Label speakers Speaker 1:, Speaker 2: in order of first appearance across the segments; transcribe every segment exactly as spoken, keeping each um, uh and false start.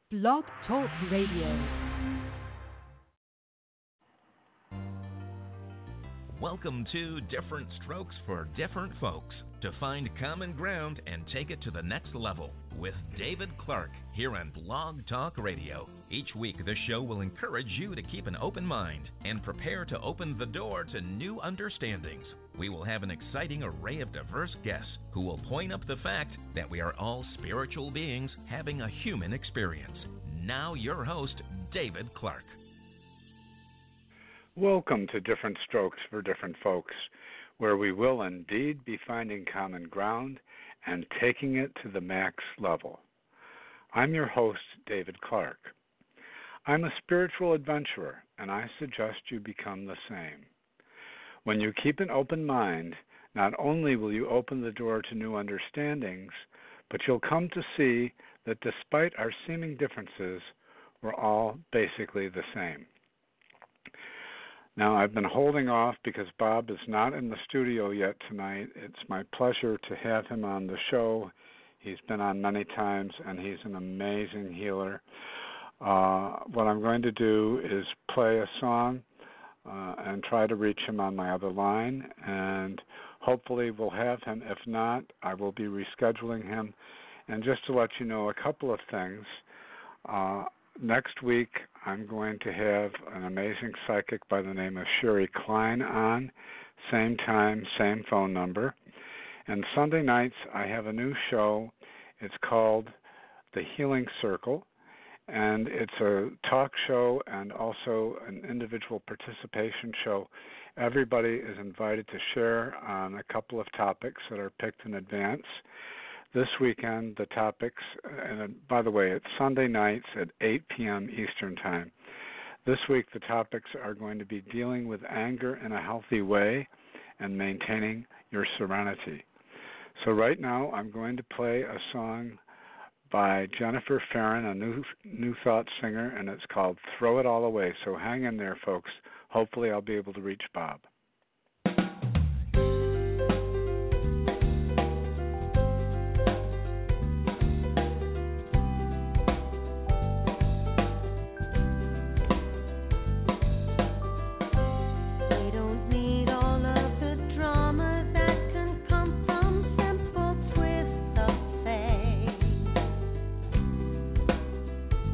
Speaker 1: Blog Talk Radio.
Speaker 2: Welcome to Different Strokes for Different Folks, to find common ground and take it to the next level with David Clark here on Blog Talk Radio. Each week, the show will encourage you to keep an open mind and prepare to open the door to new understandings. We will have an exciting array of diverse guests who will point up the fact that we are all spiritual beings having a human experience. Now your host, David Clark.
Speaker 3: Welcome to Different Strokes for Different Folks, where we will indeed be finding common ground and taking it to the max level. I'm your host, David Clark. I'm a spiritual adventurer, and I suggest you become the same. When you keep an open mind, not only will you open the door to new understandings, but you'll come to see that despite our seeming differences, we're all basically the same. Now, I've been holding off because Bob is not in the studio yet tonight. It's my pleasure to have him on the show. He's been on many times, and he's an amazing healer. Uh, what I'm going to do is play a song uh, and try to reach him on my other line, and hopefully we'll have him. If not, I will be rescheduling him. And just to let you know a couple of things, uh, next week, I'm going to have an amazing psychic by the name of Sherry Klein on, same time, same phone number. And Sunday nights, I have a new show. It's called The Healing Circle, and it's a talk show and also an individual participation show. Everybody is invited to share on a couple of topics that are picked in advance. This weekend, the topics, and by the way, it's Sunday nights at eight p.m. Eastern Time. This week, the topics are going to be dealing with anger in a healthy way and maintaining your serenity. So right now, I'm going to play a song by Jennifer Farron, a new New Thought singer, and it's called Throw It All Away. So hang in there, folks. Hopefully I'll be able to reach Bob.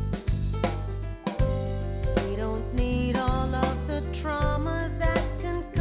Speaker 4: Trauma that can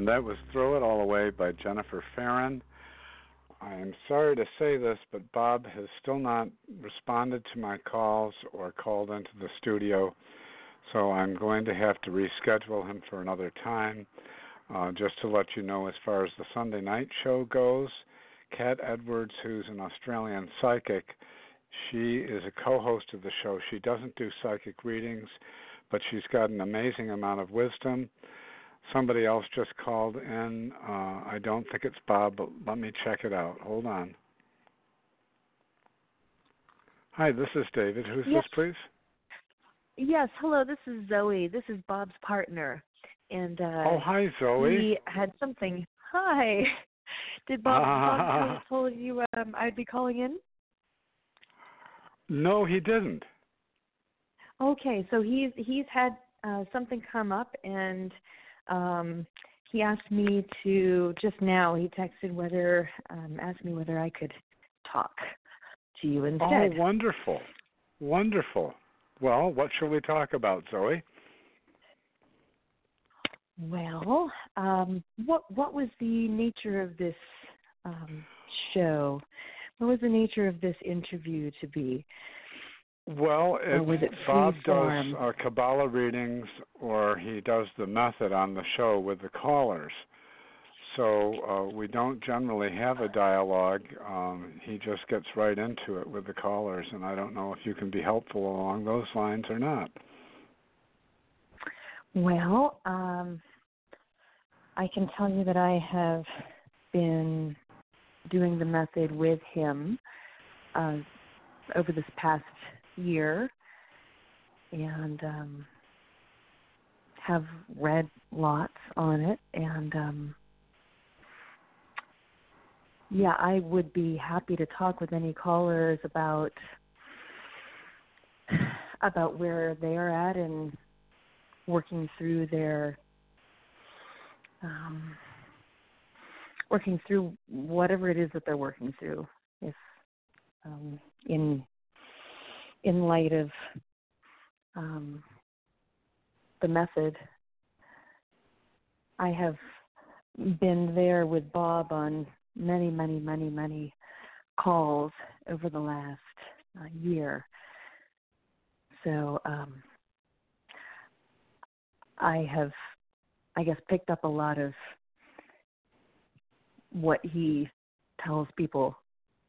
Speaker 3: And that was Throw It All Away by Jennifer Farren. I am sorry to say this, but Bob has still not responded to my calls or called into the studio, so I'm going to have to reschedule him for another time. Uh, just to let you know, as far as the Sunday night show goes, Kat Edwards, who's an Australian psychic, she is a co-host of the show. She doesn't do psychic readings, but she's got an amazing amount of wisdom. Somebody else just called in. Uh, I don't think it's Bob, but let me check it out. Hold on. Hi, this is David. Who's
Speaker 1: Yes.
Speaker 3: this, please?
Speaker 1: Yes, hello, this is Zoe. This is Bob's partner. And uh,
Speaker 3: oh, hi, Zoe.
Speaker 1: He had something. Hi. Did Bob,
Speaker 3: Ah.
Speaker 1: Bob told you um, I'd be calling in?
Speaker 3: No, he didn't.
Speaker 1: Okay, so he's he's had uh, something come up, and um, he asked me to just now. He texted whether um, asked me whether I could talk to you instead.
Speaker 3: Oh, wonderful, wonderful. Well, what shall we talk about, Zoe?
Speaker 1: Well, um, what what was the nature of this um, show? What was the nature of this interview to be?
Speaker 3: Well,
Speaker 1: Or was it
Speaker 3: Bob
Speaker 1: free
Speaker 3: does
Speaker 1: form?
Speaker 3: uh, Kabbalah readings, or he does the method on the show with the callers. So uh, we don't generally have a dialogue. Um, he just gets right into it with the callers, and I don't know if you can be helpful along those lines or not.
Speaker 1: Well, um, I can tell you that I have been doing the method with him uh, over this past year, and um, have read lots on it, and um, yeah, I would be happy to talk with any callers about about where they are at and working through their um, working through whatever it is that they're working through. If um, in in light of um, the method, I have been there with Bob on many, many, many, many calls over the last uh, year. So um, I have, I guess, picked up a lot of what he tells people.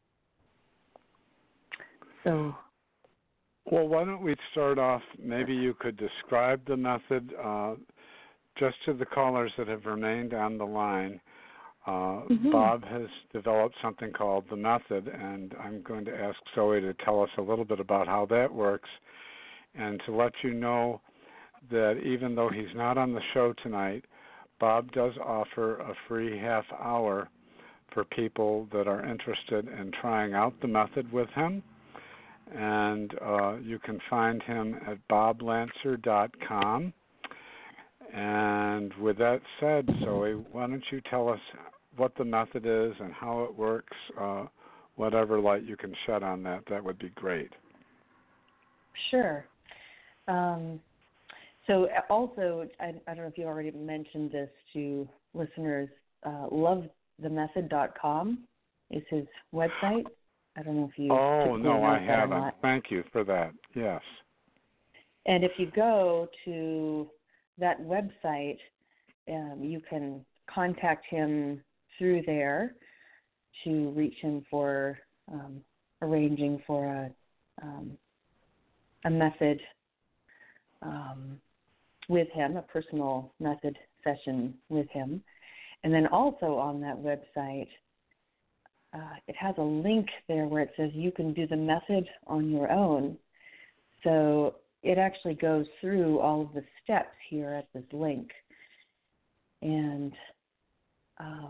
Speaker 1: So,
Speaker 3: well, why don't we start off, maybe you could describe the method uh, just to the callers that have remained on the line. Uh,
Speaker 1: mm-hmm.
Speaker 3: Bob has developed something called the method, and I'm going to ask Zoe to tell us a little bit about how that works, and to let you know that even though he's not on the show tonight, Bob does offer a free half hour for people that are interested in trying out the method with him. And uh, you can find him at bob lancer dot com. And with that said, Zoe, why don't you tell us what the method is and how it works, uh, whatever light you can shed on that, that would be great.
Speaker 1: Sure. Um, so also, I, I don't know if you already mentioned this to listeners, uh, love the method dot com is his website. I don't know if you
Speaker 3: Oh, no, I haven't.
Speaker 1: Not.
Speaker 3: Thank you for that. Yes.
Speaker 1: And if you go to that website, um, you can contact him through there to reach him for um, arranging for a um, a method um, with him, a personal method session with him. And then also on that website, uh, it has a link there where it says you can do the method on your own. So it actually goes through all of the steps here at this link. And um,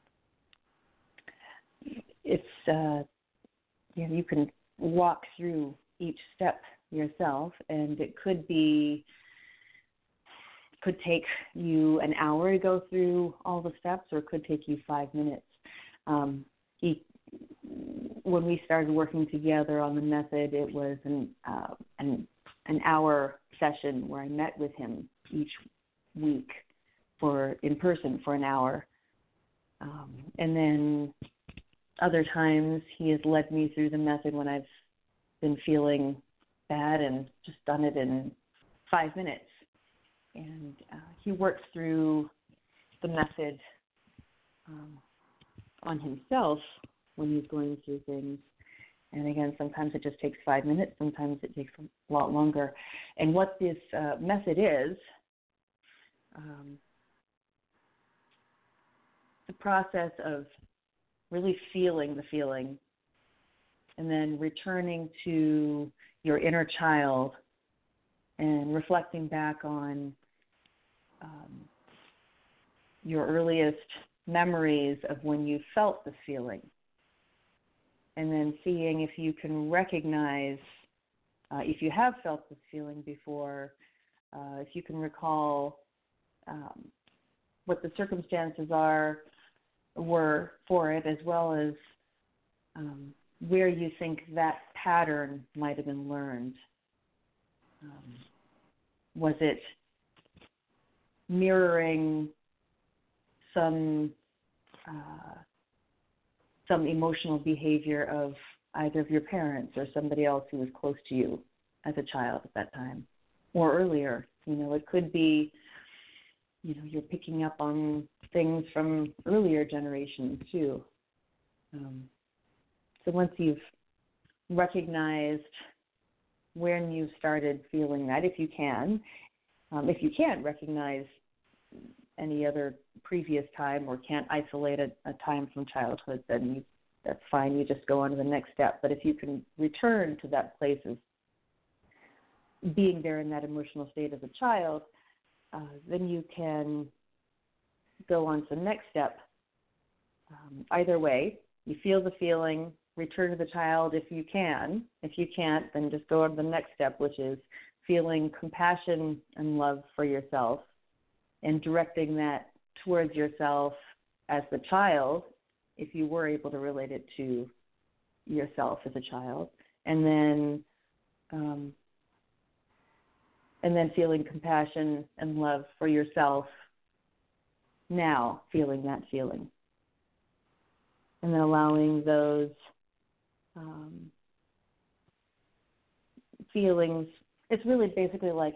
Speaker 1: it's, uh, you know, you can walk through each step yourself, and it could be, could take you an hour to go through all the steps, or it could take you five minutes. Um, he, when we started working together on the method, it was an, uh, an an hour session where I met with him each week for in person for an hour. Um, and then other times he has led me through the method when I've been feeling bad and just done it in five minutes. And uh, he works through the method um, on himself when he's going through things. And again, sometimes it just takes five minutes, sometimes it takes a lot longer. And what this uh, method is, um, the process of really feeling the feeling and then returning to your inner child and reflecting back on um, your earliest memories of when you felt the feeling, and then seeing if you can recognize, uh, if you have felt this feeling before, uh, if you can recall um, what the circumstances are, were for it, as well as um, where you think that pattern might have been learned. Um, was it mirroring some uh, some emotional behavior of either of your parents or somebody else who was close to you as a child at that time, or earlier? You know, it could be, you know, you're picking up on things from earlier generations too. Um, so once you've recognized when you started feeling that, if you can, um, if you can't recognize any other previous time or can't isolate a, a time from childhood, then you, that's fine. You just go on to the next step. But if you can return to that place of being there in that emotional state as a child, uh, then you can go on to the next step. Um, either way, you feel the feeling, return to the child if you can. If you can't, then just go on to the next step, which is feeling compassion and love for yourself and directing that towards yourself as the child, if you were able to relate it to yourself as a child, and then um, and then feeling compassion and love for yourself now, feeling that feeling, and then allowing those um, feelings. It's really basically like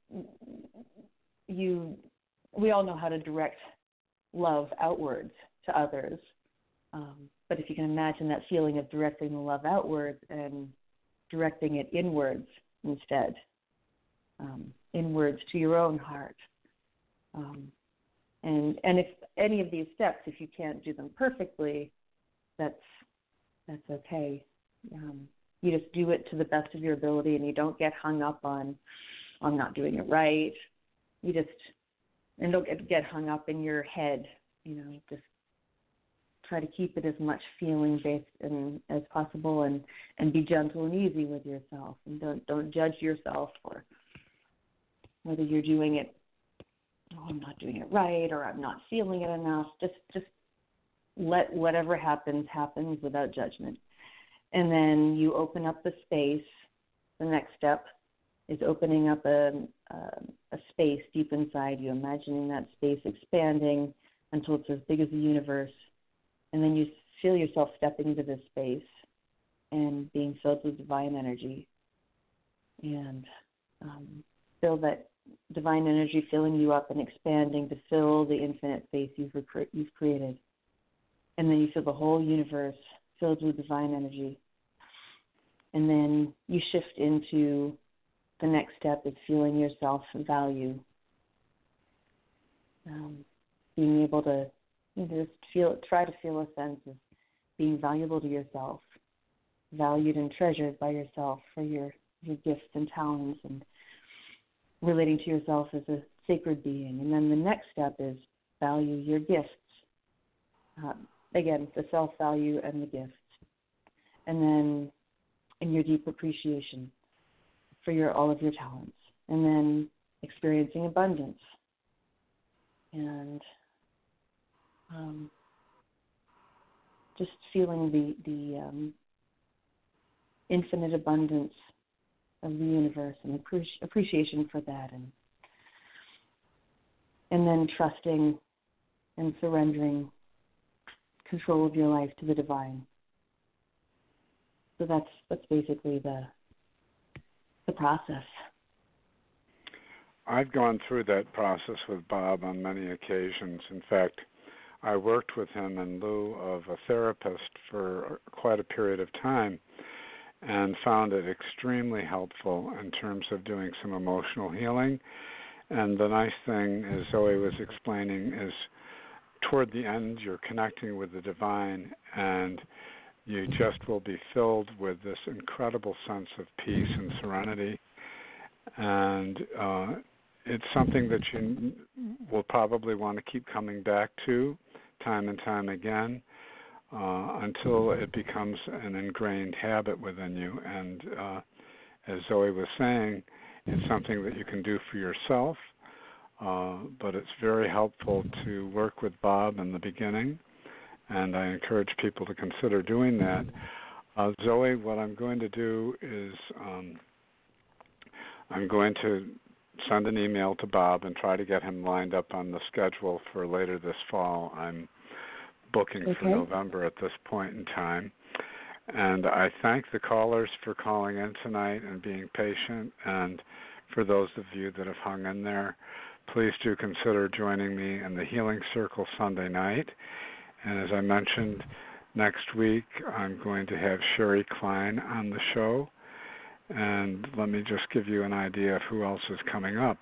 Speaker 1: you. We all know how to direct love outwards to others. Um, but if you can imagine that feeling of directing the love outwards and directing it inwards instead, um, inwards to your own heart. Um, and and if any of these steps, if you can't do them perfectly, that's that's okay. Um, you just do it to the best of your ability, and you don't get hung up on on not doing it right. You just and don't get, get hung up in your head. You know, just try to keep it as much feeling based in, as possible, and, and be gentle and easy with yourself, and don't don't judge yourself for whether you're doing it. Oh, I'm not doing it right, or I'm not feeling it enough. Just just let whatever happens happens without judgment, and then you open up the space. The next step is opening up a, a a space deep inside you, imagining that space expanding until it's as big as the universe. And then you feel yourself stepping into this space and being filled with divine energy. And um, feel that divine energy filling you up and expanding to fill the infinite space you've, rec- you've created. And then you feel the whole universe filled with divine energy. And then you shift into the next step is feeling your self-value. Um, being able to you know, just feel, try to feel a sense of being valuable to yourself, valued and treasured by yourself for your, your gifts and talents, and relating to yourself as a sacred being. And then the next step is value your gifts. Um, again, the self-value and the gifts. And then in your deep appreciation for your all of your talents. And then experiencing abundance. And um, just feeling the, the um, infinite abundance of the universe and appreci- appreciation for that. And and then trusting and surrendering control of your life to the divine. So that's that's basically the the process.
Speaker 3: I've gone through that process with Bob on many occasions. In fact, I worked with him in lieu of a therapist for quite a period of time and found it extremely helpful in terms of doing some emotional healing. And the nice thing, as Zoe was explaining, is toward the end you're connecting with the divine, and you just will be filled with this incredible sense of peace and serenity. And uh, it's something that you will probably want to keep coming back to time and time again uh, until it becomes an ingrained habit within you. And uh, as Zoe was saying, it's something that you can do for yourself, uh, but it's very helpful to work with Bob in the beginning, and I encourage people to consider doing that. Uh, Zoe, what I'm going to do is um, I'm going to send an email to Bob and try to get him lined up on the schedule for later this fall. I'm booking
Speaker 1: okay.
Speaker 3: for November at this point in time. And I thank the callers for calling in tonight and being patient. And for those of you that have hung in there, please do consider joining me in the Healing Circle Sunday night. And as I mentioned, next week I'm going to have Sherry Klein on the show. And let me just give you an idea of who else is coming up.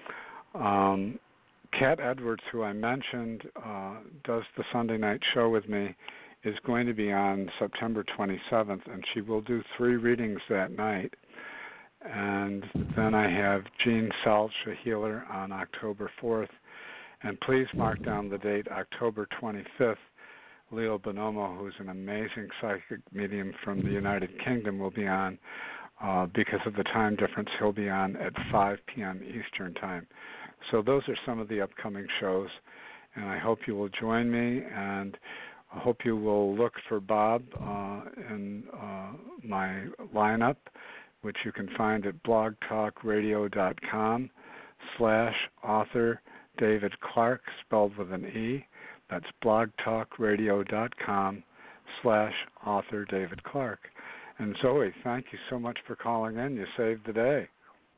Speaker 3: Um, Kat Edwards, who I mentioned, uh, does the Sunday night show with me, is going to be on September twenty-seventh, and she will do three readings that night. And then I have Jean Selch, a healer, on October fourth. And please mark down the date, October twenty-fifth. Leo Bonomo, who's an amazing psychic medium from the United Kingdom, will be on. Uh, because of the time difference, he'll be on at five p.m. Eastern Time. So those are some of the upcoming shows, and I hope you will join me, and I hope you will look for Bob uh, in uh, my lineup, which you can find at blogtalkradio.com slash author David Clark, spelled with an E. That's blogtalkradio.com slash author David Clark. And Zoe, thank you so much for calling in. You saved the day.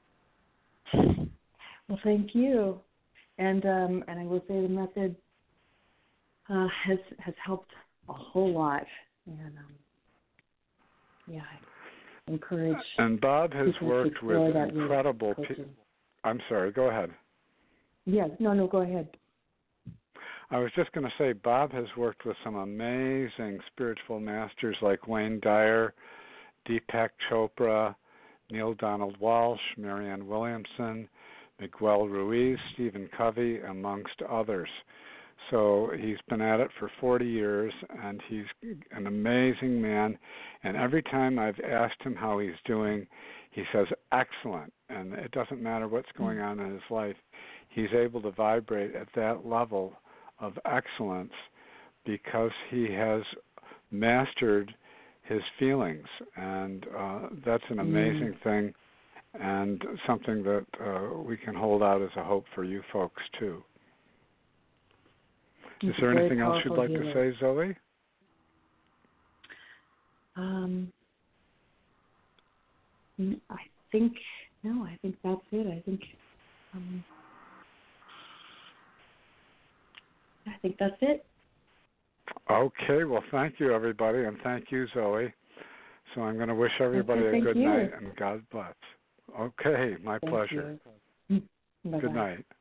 Speaker 1: Well, thank you. And um, and I will say the method uh, has has helped a whole lot. And um, yeah, I encourage.
Speaker 3: And Bob has worked with incredible people. I'm sorry. Go ahead.
Speaker 1: Yes. No. No. Go ahead.
Speaker 3: I was just going to say Bob has worked with some amazing spiritual masters like Wayne Dyer, Deepak Chopra, Neil Donald Walsh, Marianne Williamson, Miguel Ruiz, Stephen Covey, amongst others. So he's been at it for forty years, and he's an amazing man. And every time I've asked him how he's doing, he says, excellent. And it doesn't matter what's going on in his life. He's able to vibrate at that level of excellence because he has mastered his feelings, and uh, that's an amazing mm. thing, and something that uh, we can hold out as a hope for you folks too. Is there anything else you'd like healer. to say, Zoe?
Speaker 1: Um, I think no. I think that's it. I think. Um, I think that's it.
Speaker 3: Okay, well, thank you, everybody, and thank you, Zoe. So I'm going to wish everybody
Speaker 1: okay,
Speaker 3: a good
Speaker 1: you.
Speaker 3: night, and God bless. Okay, my
Speaker 1: thank
Speaker 3: pleasure.
Speaker 1: You.
Speaker 3: Good night.